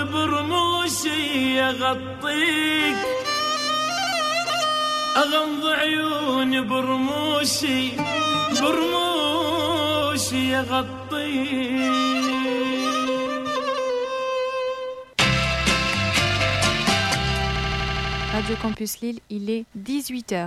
برموشي أغطيك، أغمض عيوني برموشي أغطيك. Radio Campus Lille, il est 18h.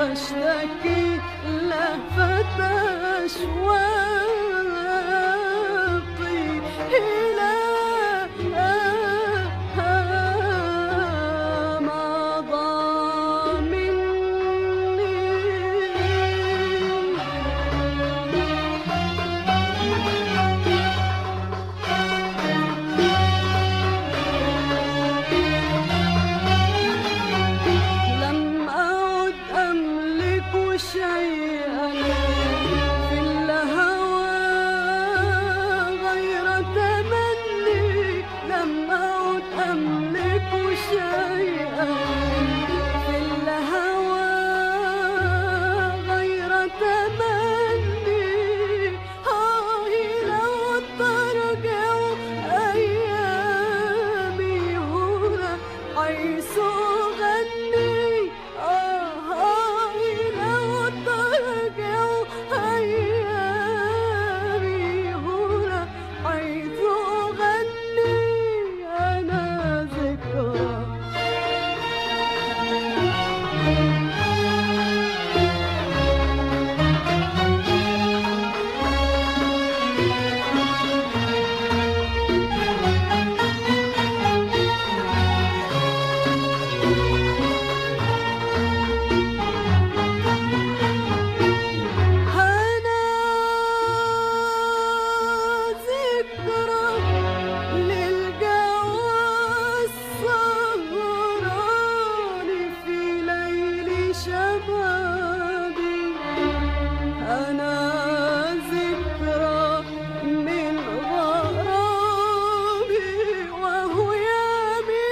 واشتكي لهفة أشواقي إلى مضى مني. لم أعد أملك شيئا في الهوى غير تمني. لم أعد أملك شيئا في الهوى غير تمني. لو ترجع أيامي هنا حيث غني. لو ترجع أيامي هنا حيث غني. أنا ذكرى للجوى السهران في ليل شبابي. أنا ذكرى من غرامي وهيامي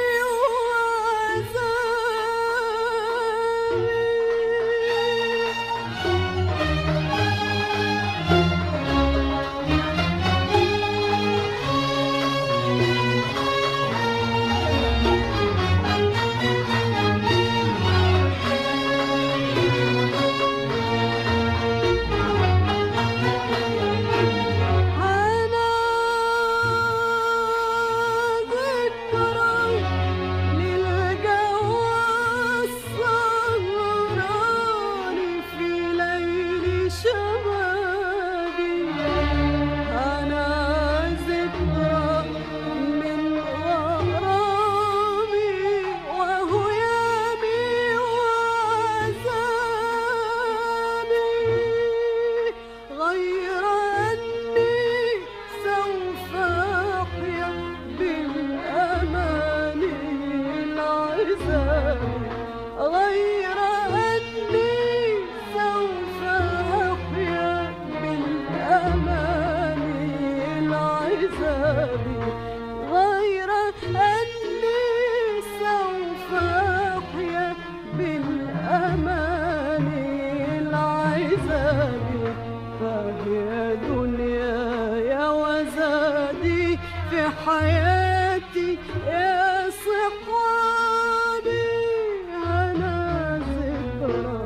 أنا ذكرى للجوى السهران في ليل شبابي. أنا ذكرى من غرامي وهيامي وعذابي. غير أني سوف أحيا بالأمان العذاب. غير أني سوف أحيا بالأمان العذاب. غير أني سوف أحيا بالأمان العذاب. فهي دنياي وزادي في حياتي يا صحابي. أنا ذكرى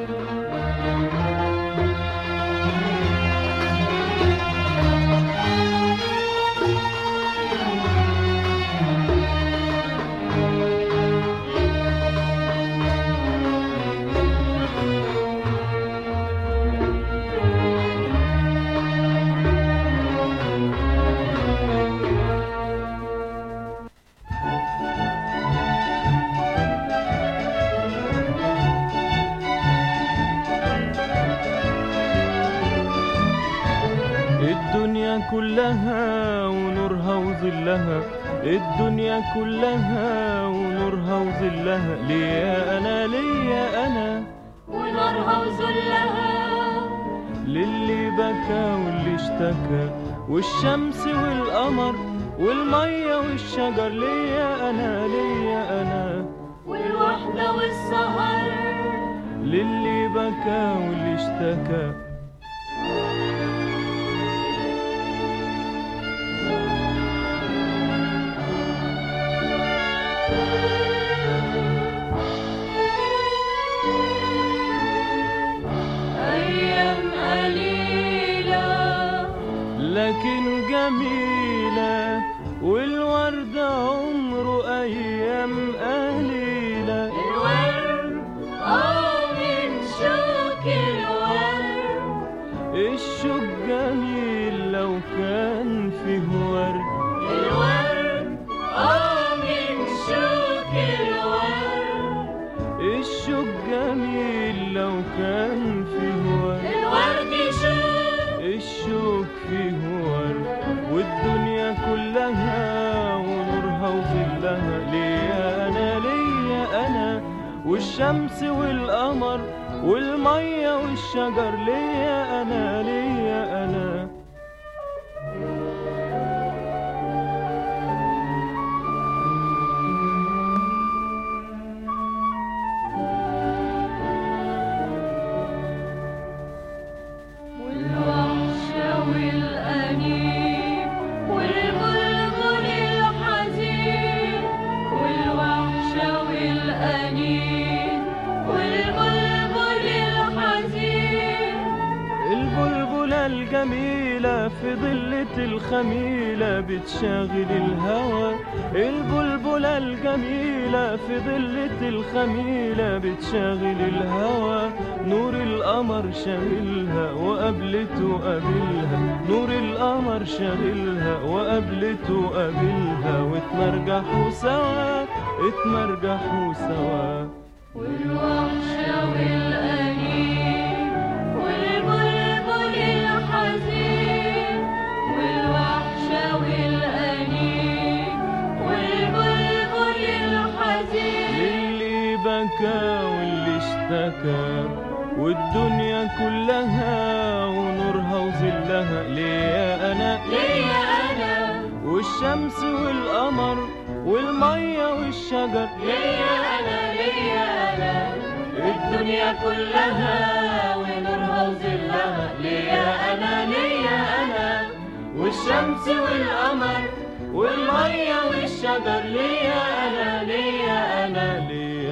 الدنيا كلها ونورها وظلها. الدنيا كلها ونورها وظلها. ليا أنا ليا أنا ونارها وذلها. للي بكى واللي اشتكى والشمس والقمر والمية والشجر. ليا أنا ليا أنا والوحدة والسهر. للي بكى واللي اشتكى. أيام قليلة لكن جميلة والورد عمره أيام قليلة. الورد من لو كان فيه ورد الورد شوق الشوق فيه ورد والدنيا كلها ونورها وظلها ليا أنا والشمس والقمر والمية والشجر ليا أنا والوحشة والأنين والبلبل الحزين والوحشة والأنين والبلبل الحزين البلبلة الجميلة في ضلة الخميلة بتشاغل الهوى البلبلة الجميلة في ضلة الخميلة بتشاغل الهوى نور القمر شاغلها وقابلته قابلها نور القمر شاغلها وقابلته قابلها واتمرجحوا سوا والوحشة والأنين والبلبل الحزين والوحشة والأنين والبلبل الحزين للي بكى واللي اشتكى والدنيا كلها ونورها وظلها ليا أنا والشمس والقمر والمية والشجر ليا أنا الدنيا كلها ونورها وظلها ليا أنا والشمس والقمر والمية والشجر ليا أنا ليا أنا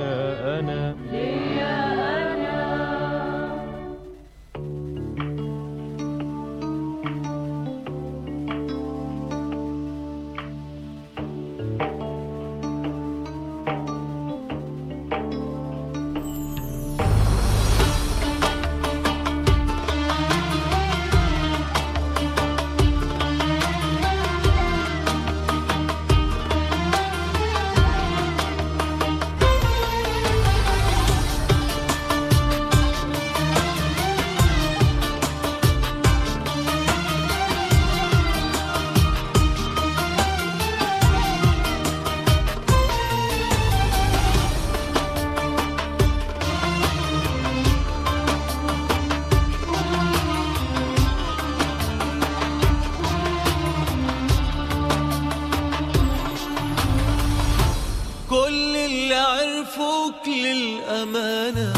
كل اللي عرفوك للأمانة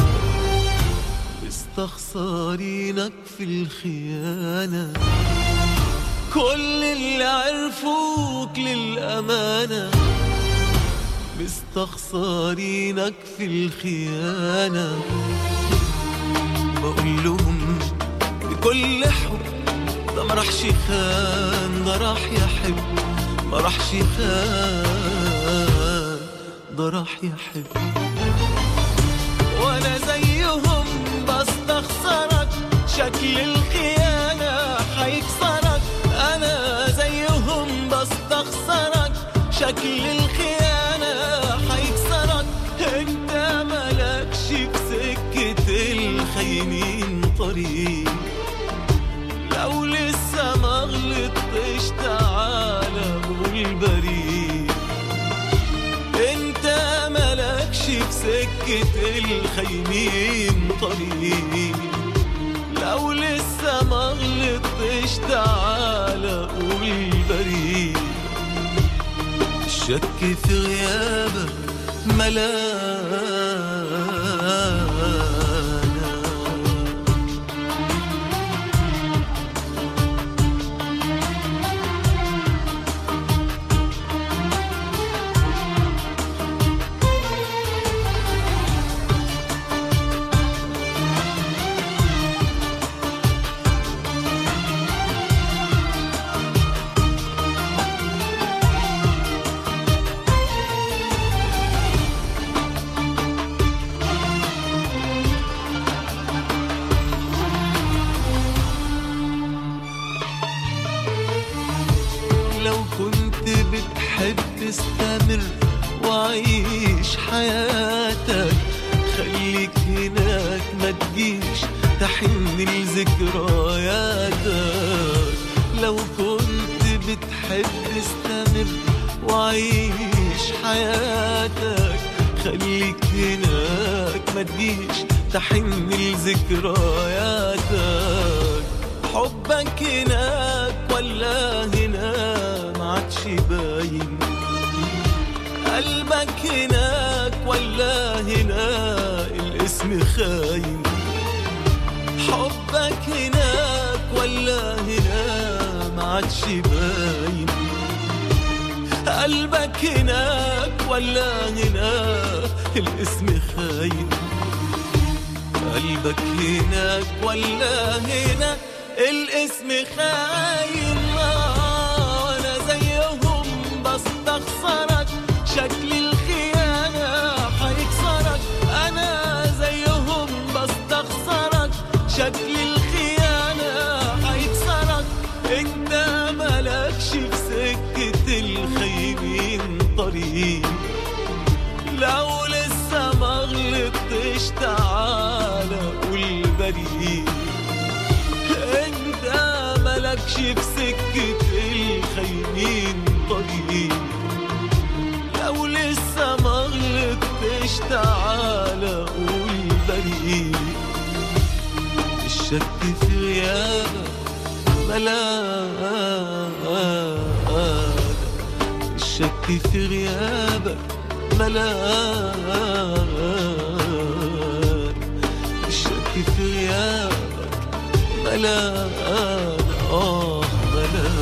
مستخسرينك في الخيانة كل اللي عرفوك للأمانة مستخسرينك في الخيانة بقول لهم بكل حب ده ما راحش خان ده راح يحب ما راحش خان ده راح يحب وانا زيهم بستخسرك شكل الخيانة هيكسرك انا زيهم بستخسرك شكل الخيانة هيكسرك انت مالكش في سكة الخاينين طريق لو لسه ما غلطتش تعالى قول بريء انت مالكش في سكة الخاينين طريق لو لسه ما غلطتش تعالى قول بريء الشك في غيابك ملاك حب استمر وعيش حياتك، خليك هناك ما تجيش تحن لذكرياتك. حبك هناك ولا هنا ما عادش باين، قلبك هناك ولا هنا الاسم خاين. حبك هناك ولا هنا ما عادش باين، قلبك هناك ولا هنا الاسم خاين. قلبك هناك ولا هنا الاسم خاين. وانا زيهم بستخسرك، شكل الخيانة هيكسرك. انا زيهم بستخسرك، شكل الخيانة هيكسرك. انت مالكش في سكة الخاينين طريق، لو لسه ما غلطتش تعالى قول بريء. انت مالكش في سكة الخاينين طريق، لو لسه ما غلطتش تعالى قول بريء. الشك في غيابك ملاك، الشك في غيابك ملاك، الشك في غيابك ملاك. ملاك.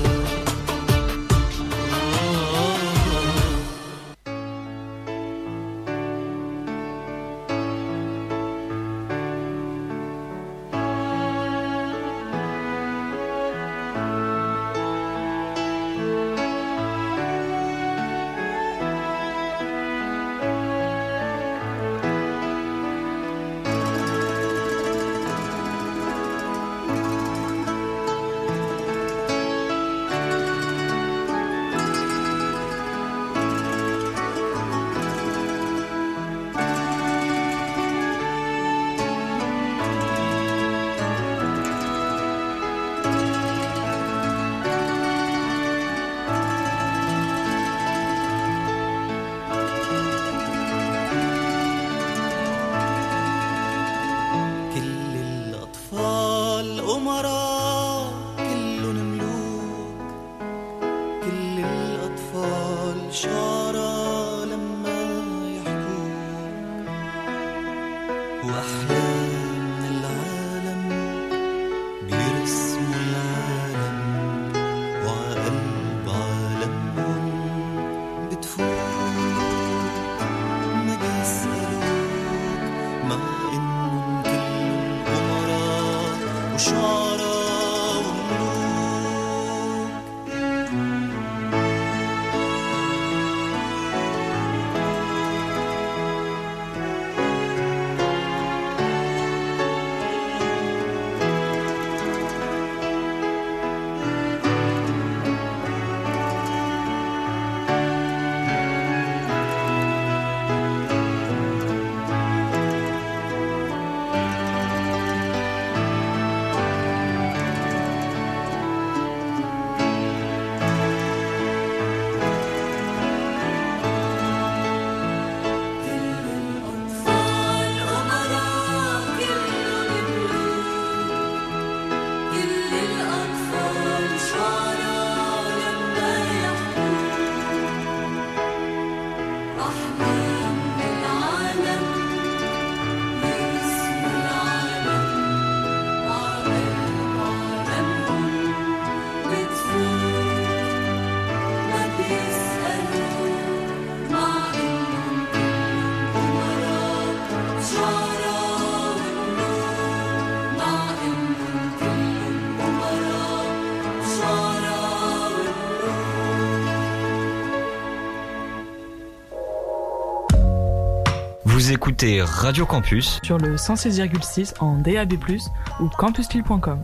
Vous écoutez Radio Campus sur le 106,6 en DAB+, ou campuslille.com.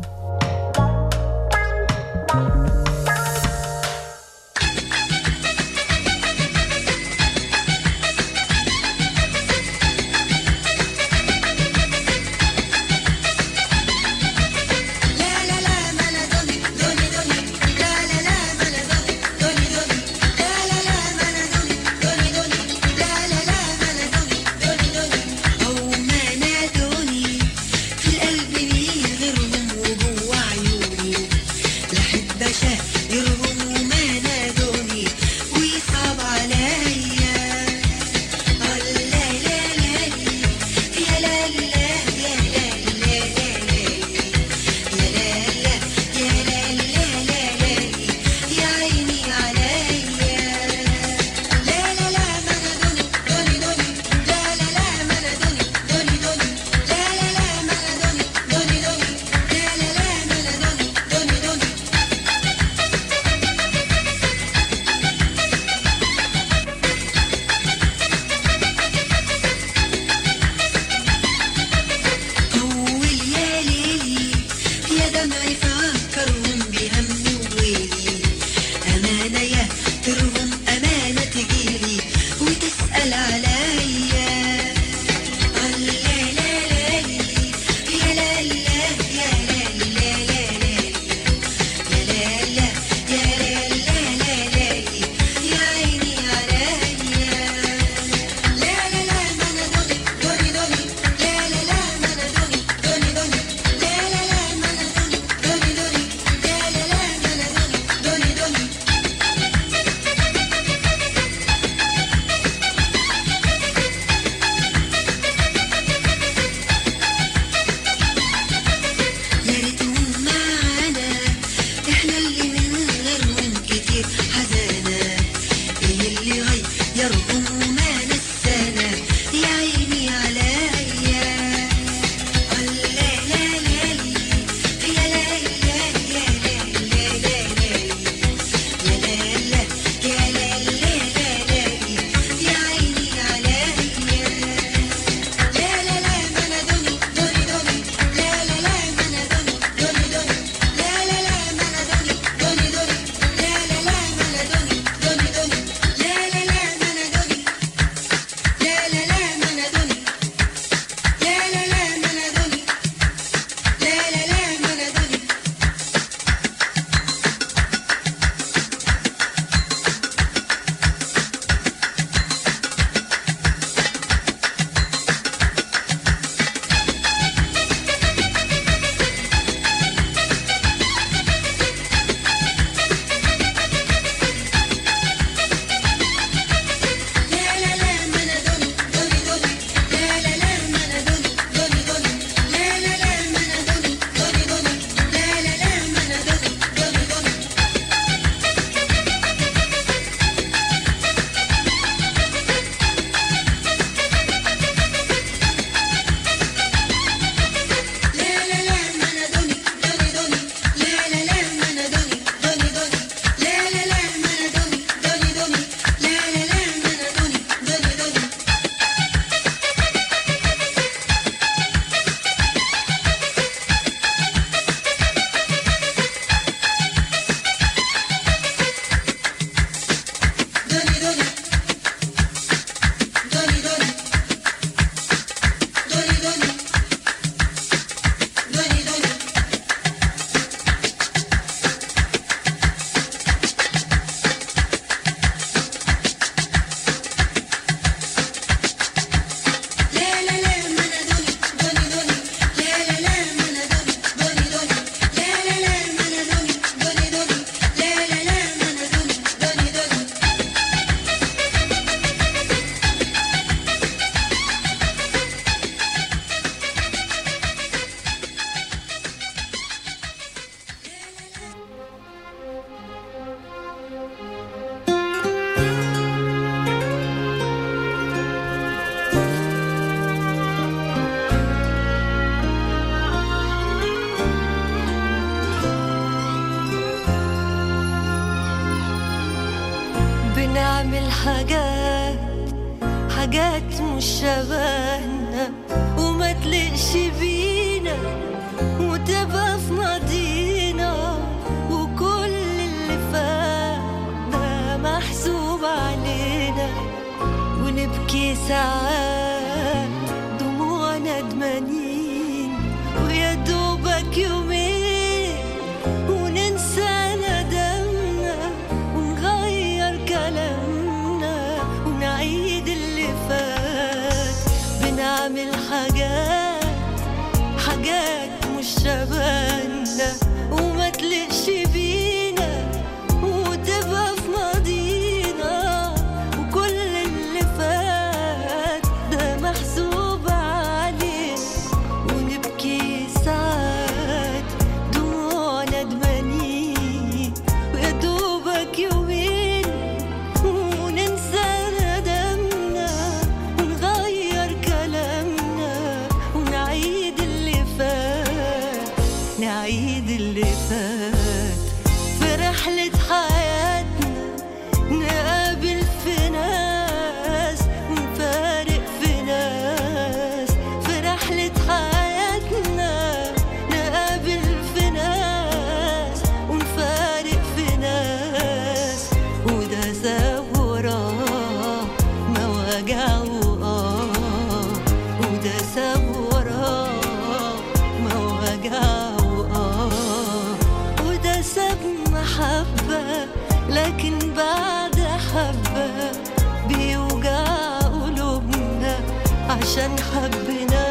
حاجات مش شبهنا وما تلقش بينا وتبقى في ماضينا، وكل اللي فات ده محسوب علينا، ونبكي ساعات دموع ندمانين ويا دوبك يومين وننسى ندمنا ونغير كلامنا ونعيد اللي فات. بنعمل حاجات مش شبهنا وما تلقش بينا وتبقى في ماضينا، وكل اللي فات ده محسوب علينا، ونبكي ساعات دموع ندمانين ويا دوبك يومين وننسى ندمنا ونغير كلامنا ونعيد اللي فات، نعيد اللي فات. في رحلة حياتنا نقابل في ناس ونفارق في ناس، في رحلة حياتنا نقابل في ناس ونفارق في ناس، وده ساب وراه مواجع وده ساب وراه مواجع وده ساب محبة، لكن بعد حبة بيوجع قلوبنا عشان حبنا.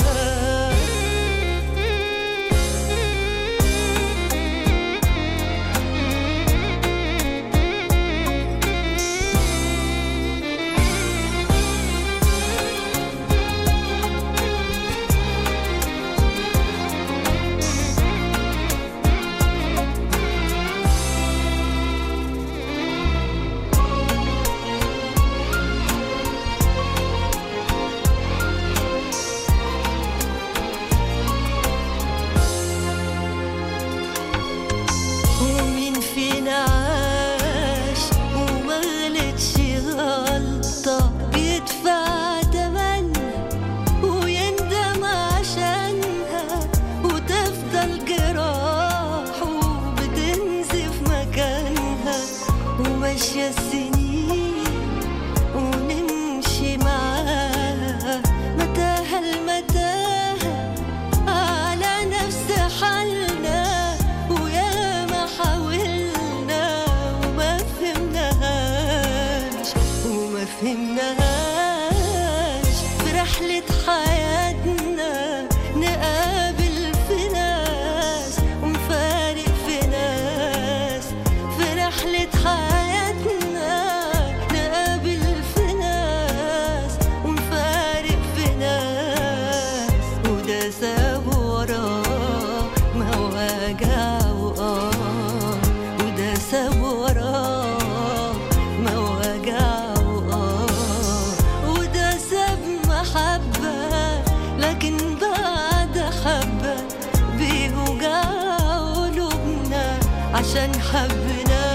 ومين فينا عاش وما غلطش غلطة بيدفع تمنها ويندم عشانها، وتفضل جراحه بتنزف مكانها، وماشية السنين ونمشي معاها متاهة المتاهة على نفس حالنا، ويا ما حاولنا وما فهمناهاش في رحلة حياتنا نقابل في ناس ونفارق في ناس، في رحلة حياتنا نقابل في ناس ونفارق في ناس، وده ساب وراه مواجع وده ساب وراه مواجع وده ساب محبة، لكن بعد حبة بيوجع قلوبنا عشان حبنا.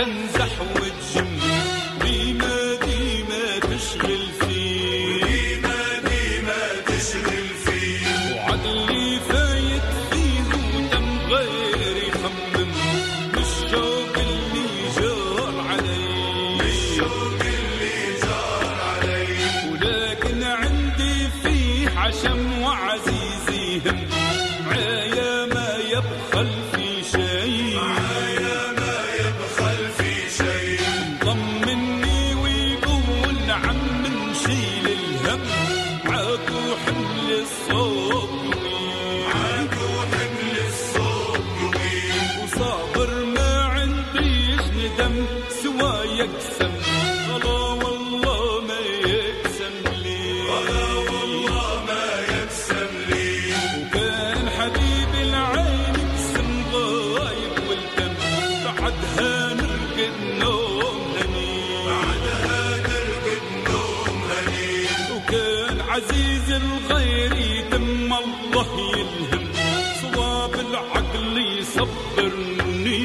تنزح وتجم ديما ديما تشغل فيه ديما تشغل فيه وعقلي فايت فيه ودم غير يخمم بالشوق اللي جار علي ولكن عندي فيه عشم وعزيزي هم عيا ما يبخل في شيء طمني ويقول عم نشيل الهم عاكو حمل الصوت وصابر ما عنديش ندم سوى يقسم غلا والله ما يقسم لي وكان حبيب العين يقسم غايب والدم بعدها نرقد نوم هني وكان عزيز الغير يدم الله يلهم صواب العقل يصبرني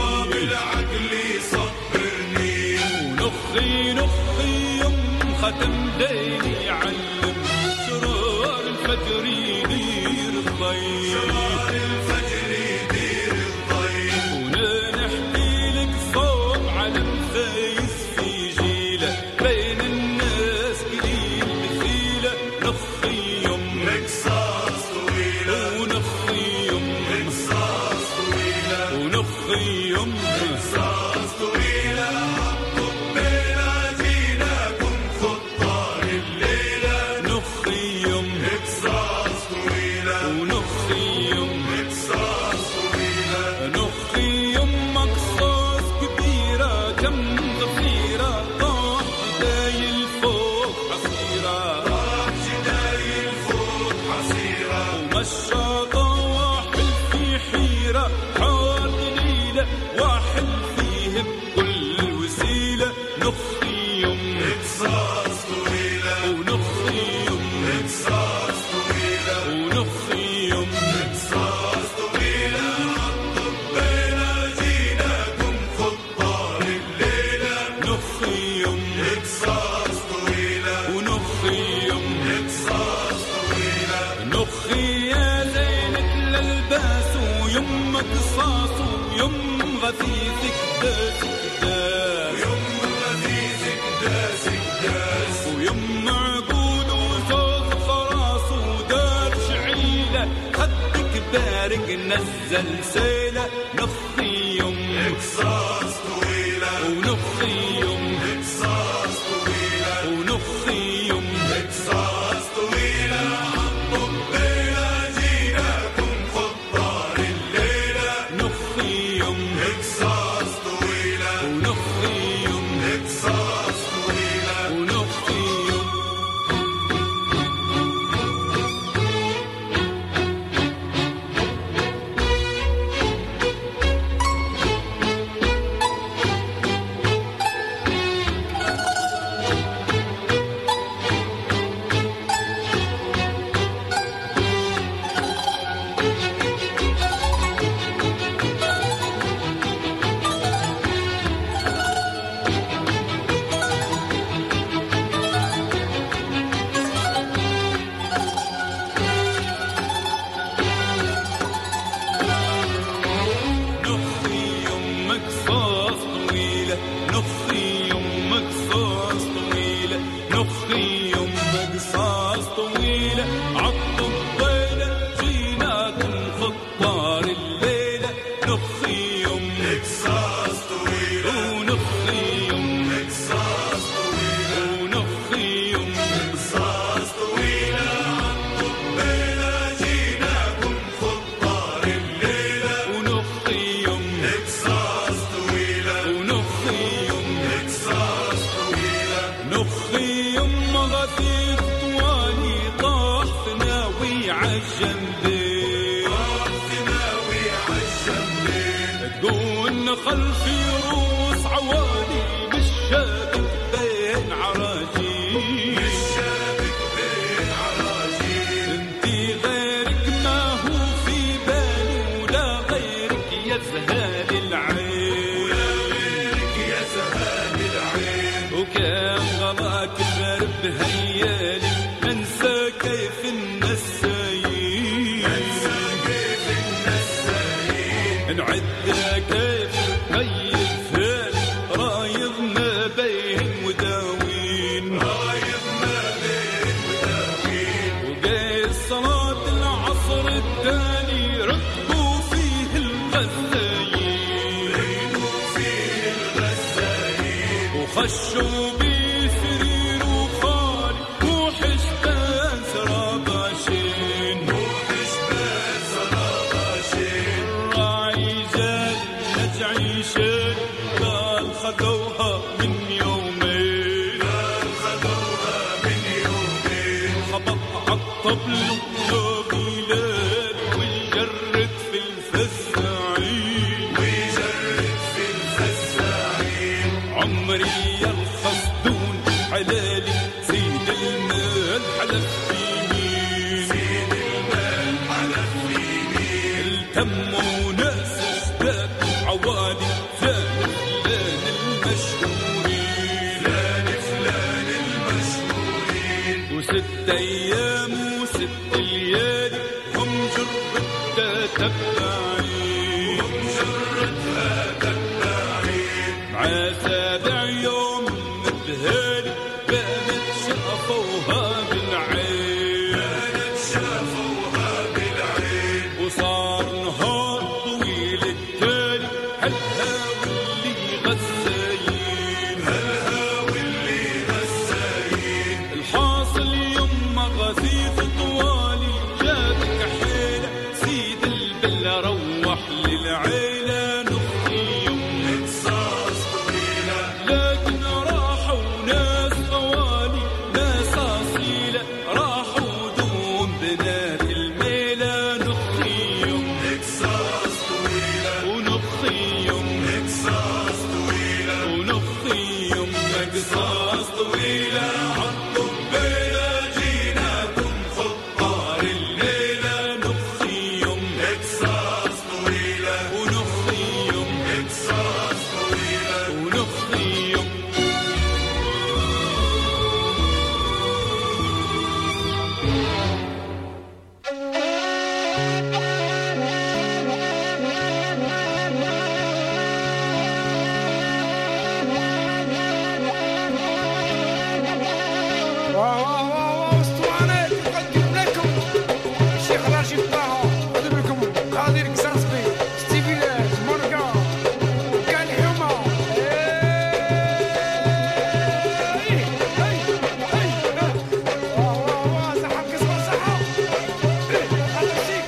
ونخي يم ختم ديني يعلم شرار الفجر يدير الضيف ونا نحكي لك صوب علم فايز في جيله بين الناس قليل مثيله نخي يم رقصاص طويله ونخي يم رقصاص طويله ونخي يم رقصاص طويله طبينا جيناكم خطار الليله نخي يم رقصاص طويله ونخي يم رقصاص طويله نخي يم قصاص كبيره كم ضفيره طاح جدايل فوق حصيره ومشاطه واحل في حيره حار دليله واحل فيه بكل وسيله نخي يم رقصاص طويله ونخي يم رقصاص طويله ونخي يم رقصاص طويله طبينا جيناكم خطار الليله نخي يم رقصاص طويله ونخي يم رقصاص طويله نخي يا زينك للباس ويم قصاص ويم غثيثك داس ويم عقود وصوت خراص ودار شعيله خدك بارق نزل سيله نخي يم رقصاص طويله ونخي يم رقصاص طويله ونخي يم رقصاص طويله طبينا جيناكم خطار الليله نخي يم رقصاص طويله ونخي يم رقصاص طويله ونخي يم خلفي روس عوالي بالشابك بين عراجيل انتي غيرك ما هو في بالي ولا غيرك يزهال العين شارب هيالي ننسى كيف النسايين نعد كيف ميت فالي رايض ما بين مداوين وجاي صلاة العصر التالي ركبوا فيه الغزايين وخشوا بسرير وخالي وحشبان سراباشين راعي جال نجعيشين قال خذوها من يومين خبط عالطبل وبلاد ويجرد في الفساعين عمري الخصدون حلالي سيد المال حلف يمين التموا ناس جداد عوالي فلان المشهورين وست ايام وست ليالي هم جرة تتبعين مع سابع يوم مذهالي بانت شافوها بالعين وصار نهار طويل التالي هلها واللي غزايين الحاصل يما غزيت طوالي جابك حيلة سيد البلة روح للعيلة نخي يم لكن راحوا ناس طوالي ناس أصيلة راحوا دون بنات الميلة نخي يم ونخي يم قصاص طويلة عالطبيلة جيناكم خطار الليلة نخي يم ونخي يم ونخي يم اسطوانة تقدم لكم الشيخ راشد طه يقدم لكم قادر قصاصبي ستيفيلاز مورغان كان حما صحاب كسبة صحاب هذا الشيك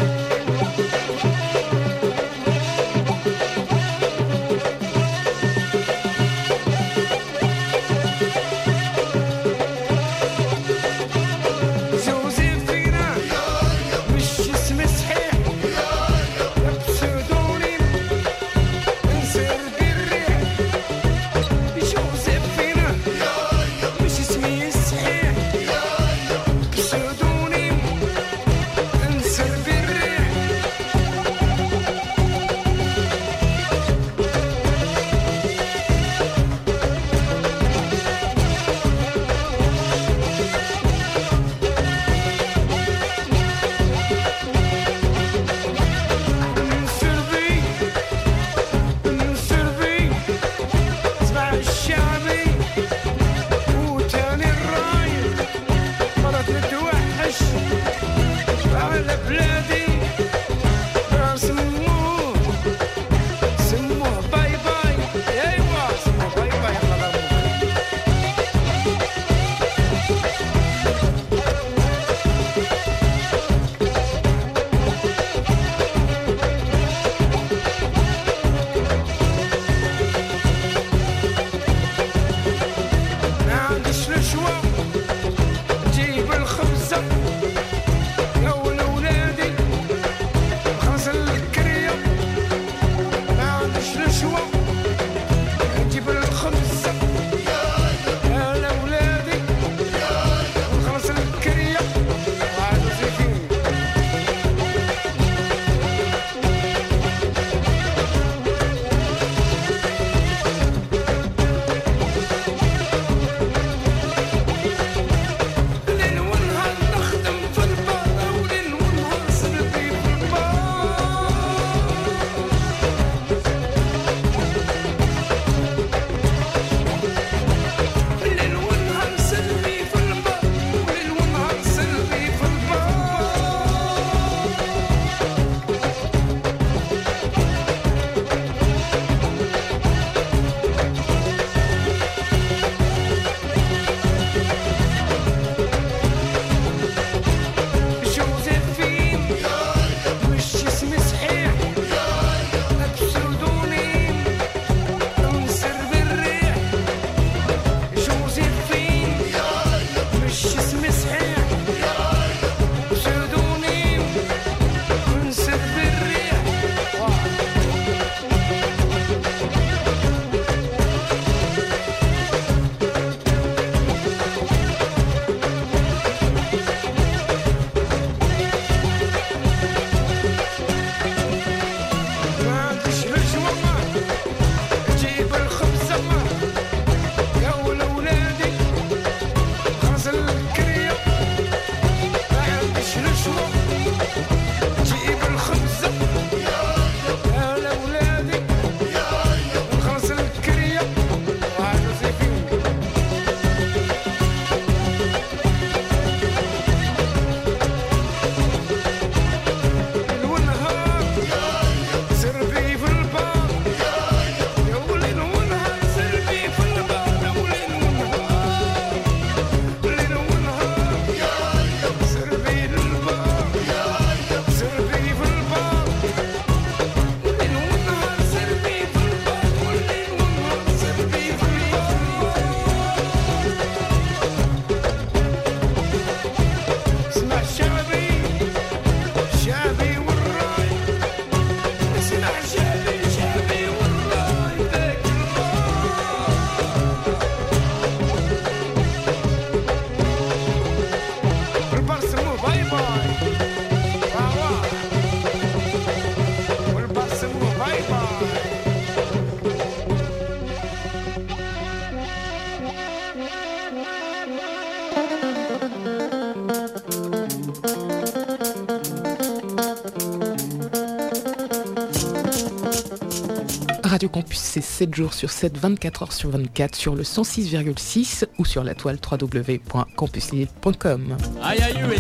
Radio Campus, c'est 7 jours sur 7, 24 heures sur 24 sur le 106,6 ou sur la toile www.campuslille.com. Aïe aïe aïe.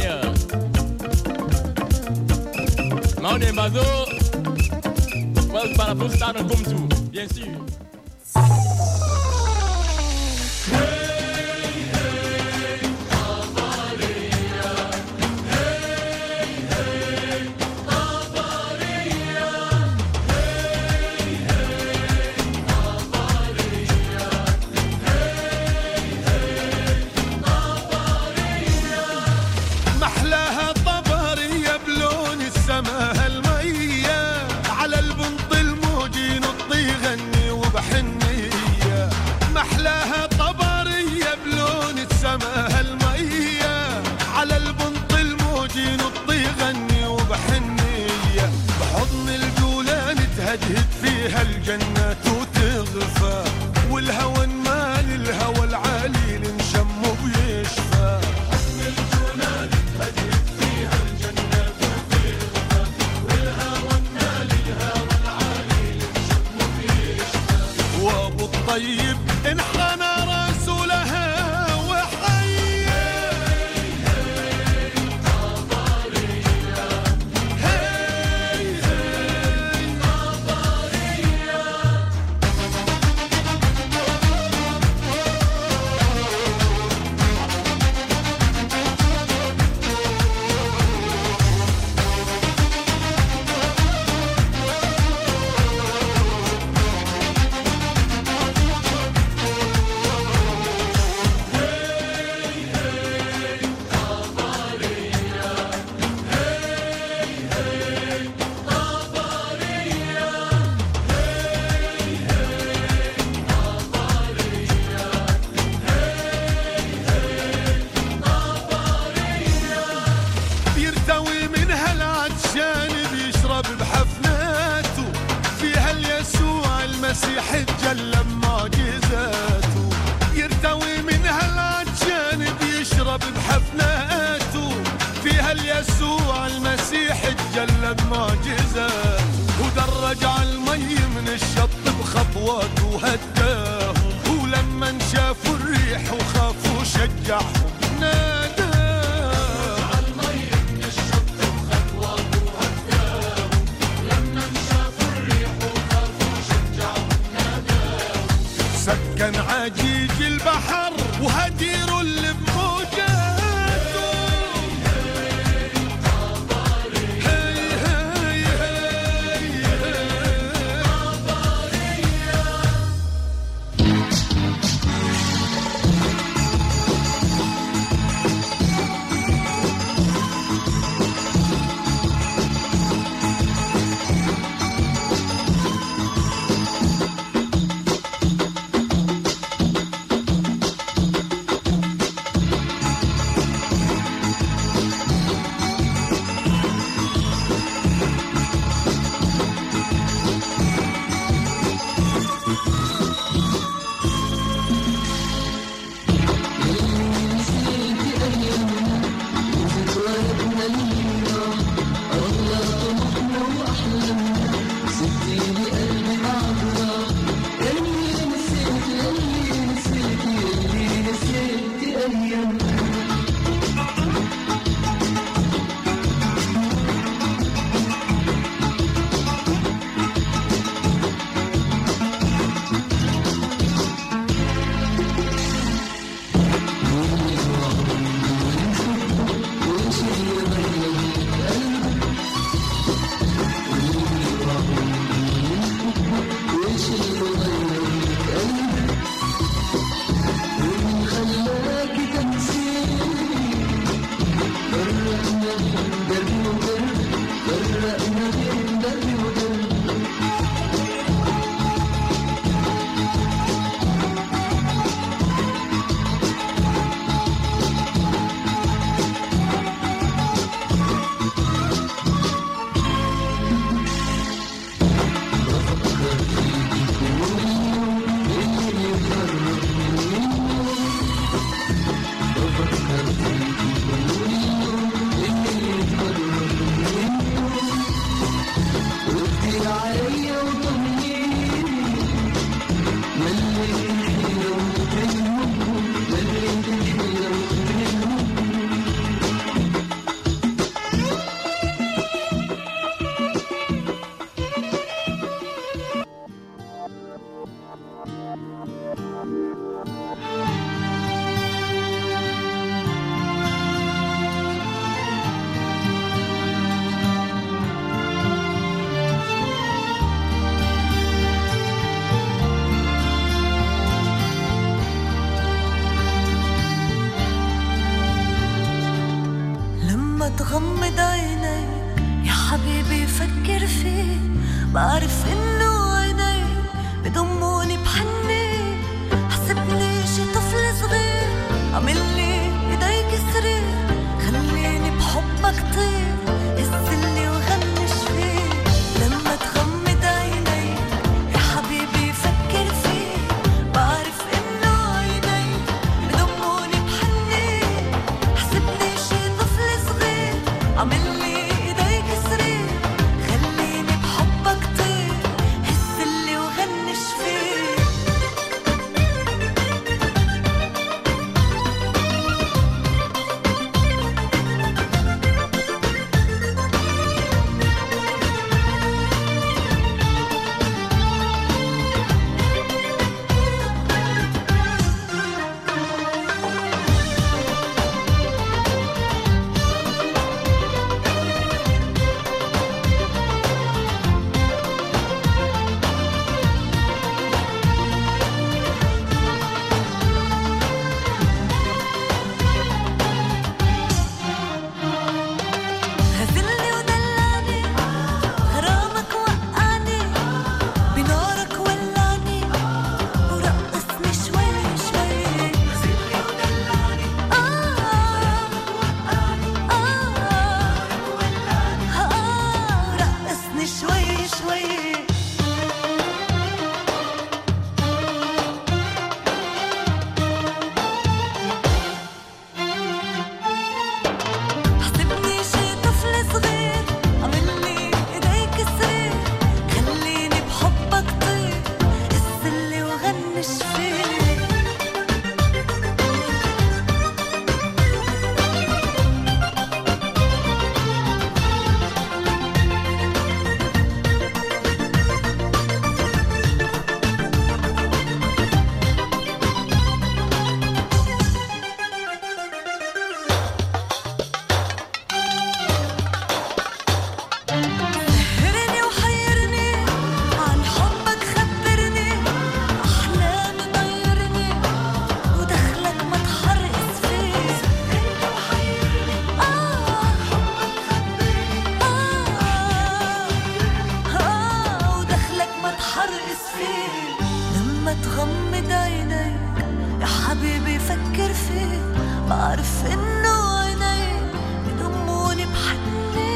Maone Mazo. Well, para postar no come to, bien sûr. تغمض عيني يا حبيبي فكر فيه، بعرف انه عيني بضموني بحني، حسبني شي طفل صغير عملي ايديك صغير، خليني بحبك طير هزلي وغنش فيه. لما تغمض عيني يا حبيبي فكر فيه، بعرف انه عيني بضموني بحني، حسبني شي طفل صغير عملي ايديك صغير، خليني بحبك طير هزلي وغنش فيه. غزلني ودلعني غرامك وقعني، بنارك ولعني ورقصني شوي شوي. غزلني ودلعني غرامك وقعني، بنارك ولعني رقصني شوي شوي. حسبني شي طفل صغير عملي ايديك صغير، خليني بحبك طير هزلي وغنش فيه. سهرني وحيرني عن حبك، خبرني أحلامي طيرني ودخلك ما تحرقص فيه. سهرني وحيرني حبك خبرني ودخلك ما تحرقص فيه. لما تغمض عينيك يا حبيبي فكر فيه، بعرف إنه عيني بضموني بحني.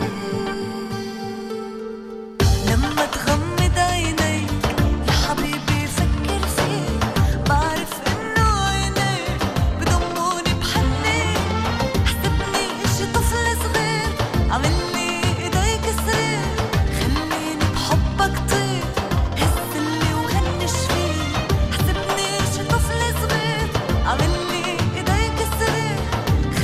لما تغمض عيني يا حبيبي فكر فيه، بعرف انه عيني بضموني بحني، حسبني شي طفل صغير عملي ايديك صغير، خليني بحبك طير هزلي وغنش فيه. حسبني شي طفل صغير عملي ايديك صغير،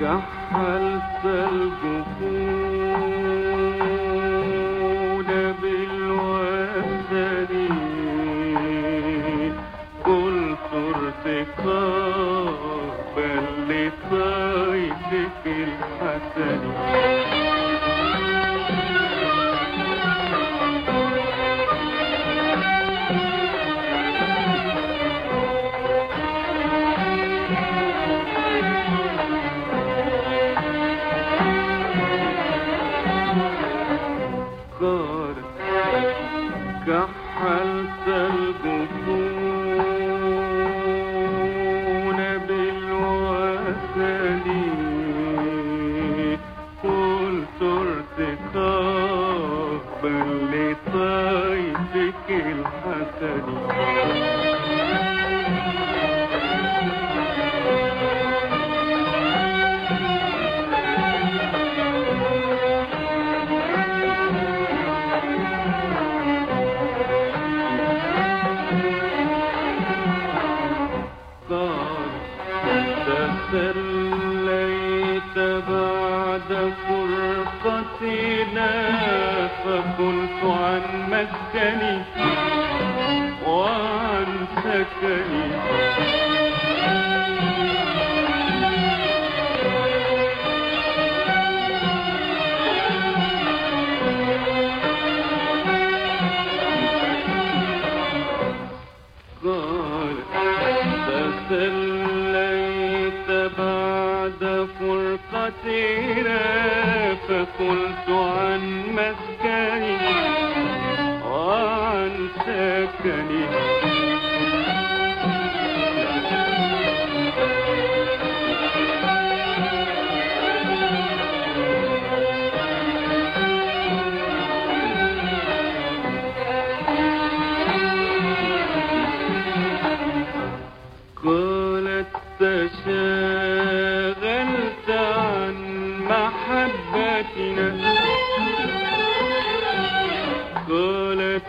كحلت الجفون بالوسد قلت ارتقابا لطيفك الحسن كحلت الجفون بالوسد قلت ارتقابا لطيفك الحسن تسليت بعد فرقتنا فكنت عن مسكني وعن سكني تسليت بعد فرقتنا فقلت عن مسكني وعن سكني قالت تشاغلت عن محبتنا قالت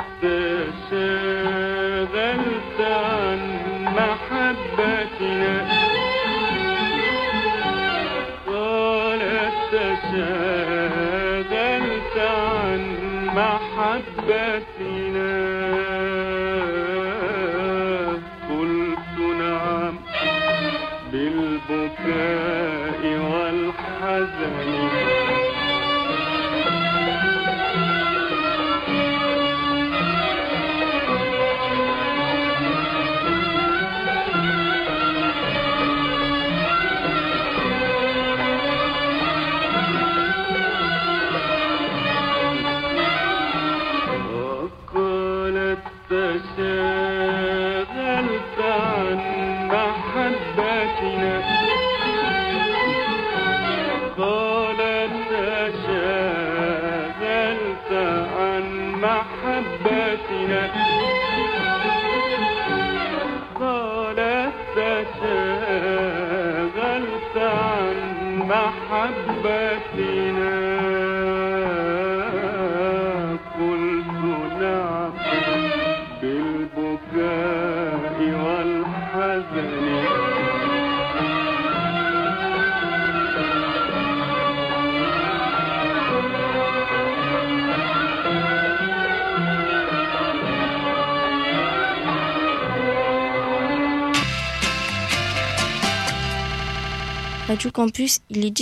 تشاغلت عن محبتنا قالت تشاغلت عن محبتنا قلت نعم بالبكاء والحزن وقالت تشاغلت عن محبتنا قالت تشاغلت عن محبتنا قالت تشاغلت عن محبتنا قلت نعم بالبكاء والحزن Radio Campus, il est